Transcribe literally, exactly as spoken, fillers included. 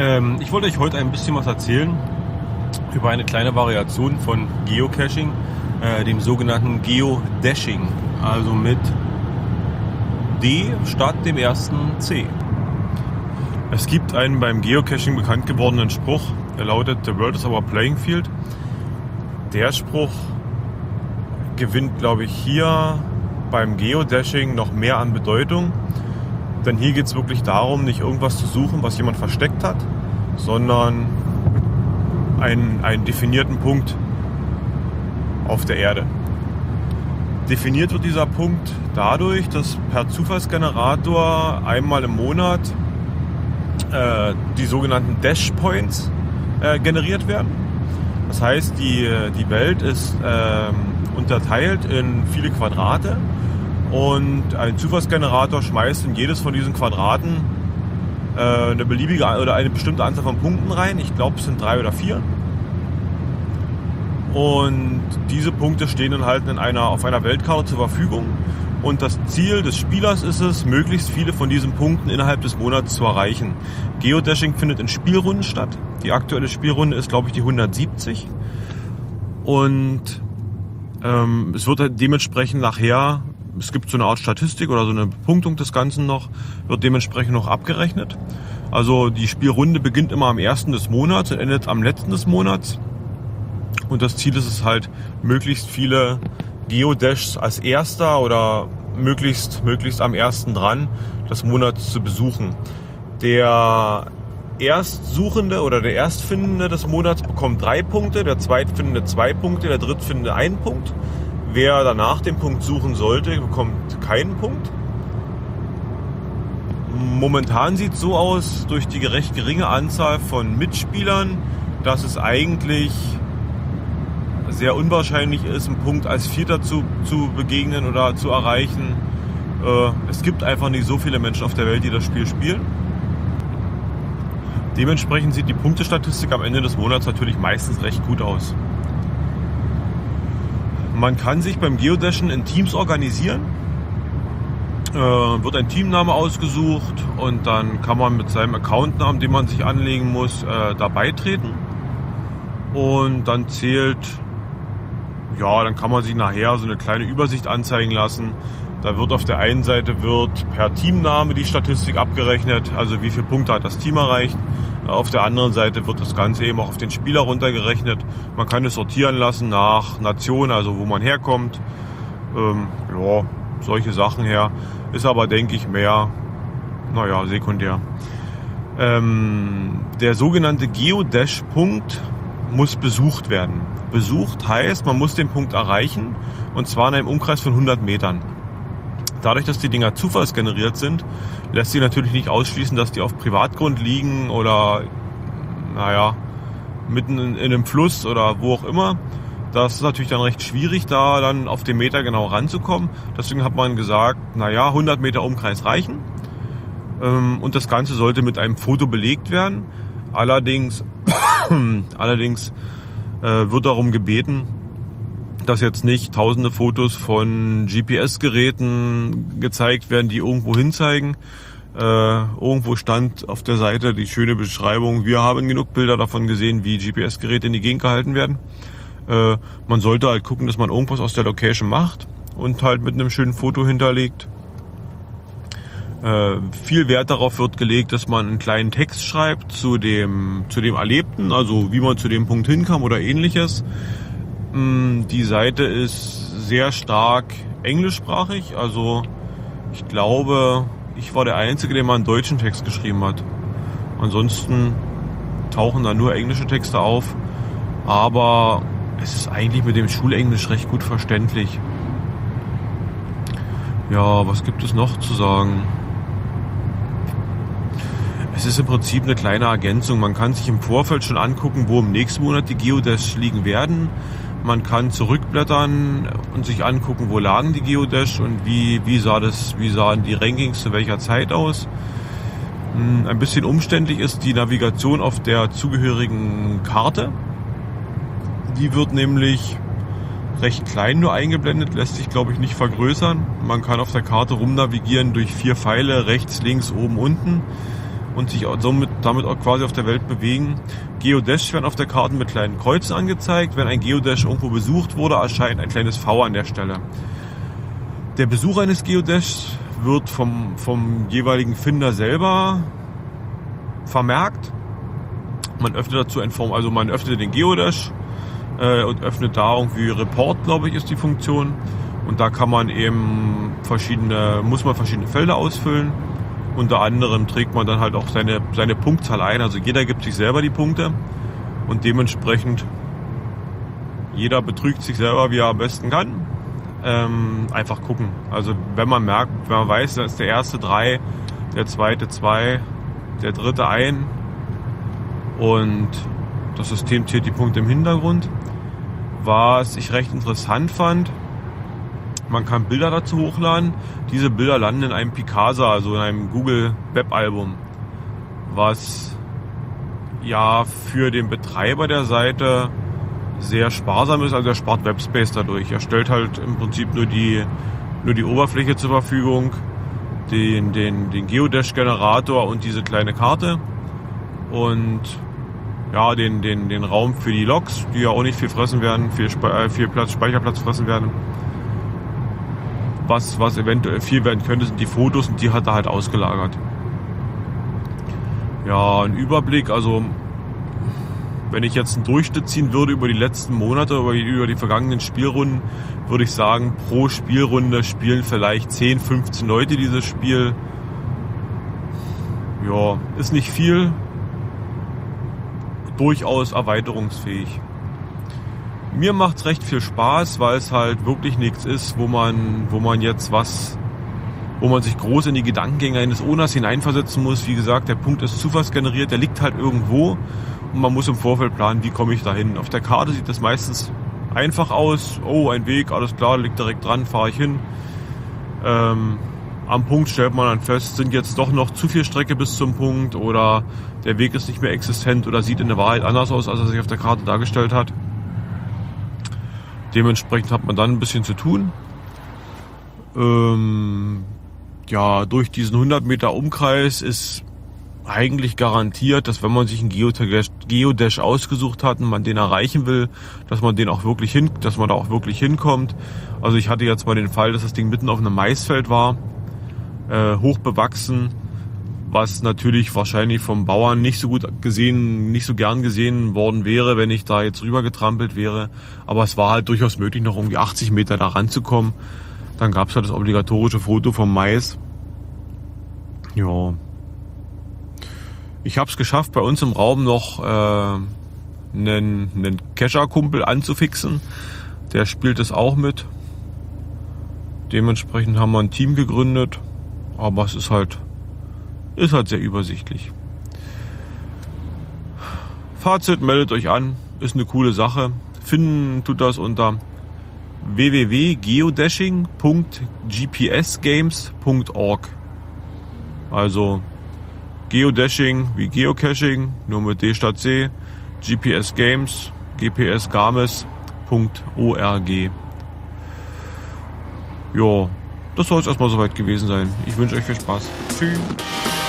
Ähm, ich wollte euch heute ein bisschen was erzählen über eine kleine Variation von Geocaching, äh, dem sogenannten Geodashing, also mit D statt dem ersten C. Es gibt einen beim Geocaching bekannt gewordenen Spruch, der lautet: "The world is our playing field." Der Spruch gewinnt, glaube ich, hier beim Geodashing noch mehr an Bedeutung, denn hier geht es wirklich darum, nicht irgendwas zu suchen, was jemand versteckt hat, sondern einen, einen definierten Punkt auf der Erde. Definiert wird dieser Punkt dadurch, dass per Zufallsgenerator einmal im Monat äh, die sogenannten Dash Points äh, generiert werden. Das heißt, die, die Welt ist äh, unterteilt in viele Quadrate und ein Zufallsgenerator schmeißt in jedes von diesen Quadraten äh, eine beliebige oder eine bestimmte Anzahl von Punkten rein. Ich glaube, es sind drei oder vier. Und diese Punkte stehen dann halt in einer, auf einer Weltkarte zur Verfügung. Und das Ziel des Spielers ist es, möglichst viele von diesen Punkten innerhalb des Monats zu erreichen. Geodashing findet in Spielrunden statt. Die aktuelle Spielrunde ist, glaube ich, die hundertsiebzig. Und ähm, es wird halt dementsprechend nachher, es gibt so eine Art Statistik oder so eine Bepunktung des Ganzen noch, wird dementsprechend noch abgerechnet. Also die Spielrunde beginnt immer am ersten des Monats und endet am letzten des Monats. Und das Ziel ist es halt, möglichst viele Geodashs als erster oder möglichst, möglichst am ersten dran des Monats zu besuchen. Der Erstsuchende oder der Erstfindende des Monats bekommt drei Punkte, der Zweitfindende zwei Punkte, der Drittfindende einen Punkt. Wer danach den Punkt suchen sollte, bekommt keinen Punkt. Momentan sieht es so aus, durch die recht geringe Anzahl von Mitspielern, dass es eigentlich sehr unwahrscheinlich ist, einen Punkt als Vierter zu, zu begegnen oder zu erreichen. Äh, es gibt einfach nicht so viele Menschen auf der Welt, die das Spiel spielen. Dementsprechend sieht die Punktestatistik am Ende des Monats natürlich meistens recht gut aus. Man kann sich beim Geodashen in Teams organisieren. Äh, wird ein Teamname ausgesucht und dann kann man mit seinem Accountnamen, den man sich anlegen muss, äh, da beitreten. Und dann zählt, ja, dann kann man sich nachher so eine kleine Übersicht anzeigen lassen. Da wird auf der einen Seite wird per Teamname die Statistik abgerechnet, also wie viele Punkte hat das Team erreicht. Auf der anderen Seite wird das Ganze eben auch auf den Spieler runtergerechnet. Man kann es sortieren lassen nach Nation, also wo man herkommt. Ähm, ja, solche Sachen her. Ist aber, denke ich, mehr, naja, sekundär. Ähm, der sogenannte Geodash-Punkt muss besucht werden. Besucht heißt, man muss den Punkt erreichen, und zwar in einem Umkreis von hundert Metern. Dadurch, dass die Dinger zufallsgeneriert sind, lässt sich natürlich nicht ausschließen, dass die auf Privatgrund liegen oder, naja, mitten in, in einem Fluss oder wo auch immer. Das ist natürlich dann recht schwierig, da dann auf den Meter genau ranzukommen. Deswegen hat man gesagt, naja, hundert Meter Umkreis reichen. Und das Ganze sollte mit einem Foto belegt werden. Allerdings, allerdings äh, wird darum gebeten, dass jetzt nicht tausende Fotos von G P S-Geräten gezeigt werden, die irgendwo hinzeigen. Äh, irgendwo stand auf der Seite die schöne Beschreibung: Wir haben genug Bilder davon gesehen, wie G P S-Geräte in die Gegend gehalten werden. Äh, man sollte halt gucken, dass man irgendwas aus der Location macht und halt mit einem schönen Foto hinterlegt. Äh, viel Wert darauf wird gelegt, dass man einen kleinen Text schreibt zu dem, zu dem Erlebten, also wie man zu dem Punkt hinkam oder ähnliches. Die Seite ist sehr stark englischsprachig, also ich glaube, ich war der Einzige, der mal einen deutschen Text geschrieben hat. Ansonsten tauchen da nur englische Texte auf, aber es ist eigentlich mit dem Schulenglisch recht gut verständlich. Ja, was gibt es noch zu sagen? Es ist im Prinzip eine kleine Ergänzung. Man kann sich im Vorfeld schon angucken, wo im nächsten Monat die Geodash liegen werden. Man kann zurückblättern und sich angucken, wo lagen die Geodash und wie, wie, sah das, wie sahen die Rankings zu welcher Zeit aus. Ein bisschen umständlich ist die Navigation auf der zugehörigen Karte. Die wird nämlich recht klein nur eingeblendet, lässt sich, glaube ich, nicht vergrößern. Man kann auf der Karte rumnavigieren durch vier Pfeile, rechts, links, oben, unten. und sich somit, damit auch quasi auf der Welt bewegen. Geodaches werden auf der Karte mit kleinen Kreuzen angezeigt. Wenn ein Geodache irgendwo besucht wurde, erscheint ein kleines V an der Stelle. Der Besuch eines Geodaches wird vom, vom jeweiligen Finder selber vermerkt. Man öffnet dazu ein Form, also man öffnet den Geodache äh, und öffnet da irgendwie Report, glaube ich, ist die Funktion. Und da kann man eben verschiedene, muss man verschiedene Felder ausfüllen. Unter anderem trägt man dann halt auch seine, seine Punktzahl ein. Also jeder gibt sich selber die Punkte und dementsprechend jeder betrügt sich selber, wie er am besten kann. Ähm, einfach gucken. Also wenn man merkt, wenn man weiß, da ist der erste drei, der zweite zwei, der dritte ein und das System zählt die Punkte im Hintergrund. Was ich recht interessant fand, man kann Bilder dazu hochladen. Diese Bilder landen in einem Picasa, also in einem Google Web-Album, was ja für den Betreiber der Seite sehr sparsam ist, also er spart Webspace dadurch. Er stellt halt im Prinzip nur die, nur die Oberfläche zur Verfügung, den, den, den Geodache-Generator und diese kleine Karte und ja, den, den, den Raum für die Logs, die ja auch nicht viel fressen werden, viel, Spe- viel Platz, Speicherplatz fressen werden. Was, was eventuell viel werden könnte, sind die Fotos und die hat er halt ausgelagert. Ja, ein Überblick, also wenn ich jetzt einen Durchschnitt ziehen würde über die letzten Monate, über die, über die vergangenen Spielrunden, würde ich sagen, pro Spielrunde spielen vielleicht zehn, fünfzehn Leute dieses Spiel. Ja, ist nicht viel, durchaus erweiterungsfähig. Mir macht's recht viel Spaß, weil es halt wirklich nichts ist, wo man, wo man jetzt was, wo man sich groß in die Gedankengänge eines Owners hineinversetzen muss. Wie gesagt, der Punkt ist zufallsgeneriert, der liegt halt irgendwo und man muss im Vorfeld planen, wie komme ich da hin. Auf der Karte sieht das meistens einfach aus. Oh, ein Weg, alles klar, liegt direkt dran, fahre ich hin. Ähm, am Punkt stellt man dann fest, sind jetzt doch noch zu viel Strecke bis zum Punkt oder der Weg ist nicht mehr existent oder sieht in der Wahrheit anders aus, als er sich auf der Karte dargestellt hat. Dementsprechend hat man dann ein bisschen zu tun. Ähm, ja, durch diesen hundert Meter Umkreis ist eigentlich garantiert, dass wenn man sich einen Geodache, Geodache ausgesucht hat und man den erreichen will, dass man den auch wirklich hin, dass man da auch wirklich hinkommt. Also ich hatte jetzt mal den Fall, dass das Ding mitten auf einem Maisfeld war, äh, hoch bewachsen, was natürlich wahrscheinlich vom Bauern nicht so gut gesehen, nicht so gern gesehen worden wäre, wenn ich da jetzt rüber getrampelt wäre. Aber es war halt durchaus möglich, noch irgendwie achtzig Meter da ranzukommen. Dann gab es halt das obligatorische Foto vom Mais. Ja. Ich habe es geschafft, bei uns im Raum noch äh, einen, einen Kescher-Kumpel anzufixen. Der spielt es auch mit. Dementsprechend haben wir ein Team gegründet. Aber es ist halt Ist halt sehr übersichtlich. Fazit, meldet euch an. Ist eine coole Sache. Finden tut das unter w w w punkt geodashing punkt g p s games punkt org. Also Geodashing wie Geocaching, nur mit D statt C. G P S Games, G P S Games punkt org. Jo, das soll es erstmal soweit gewesen sein. Ich wünsche euch viel Spaß. Tschüss.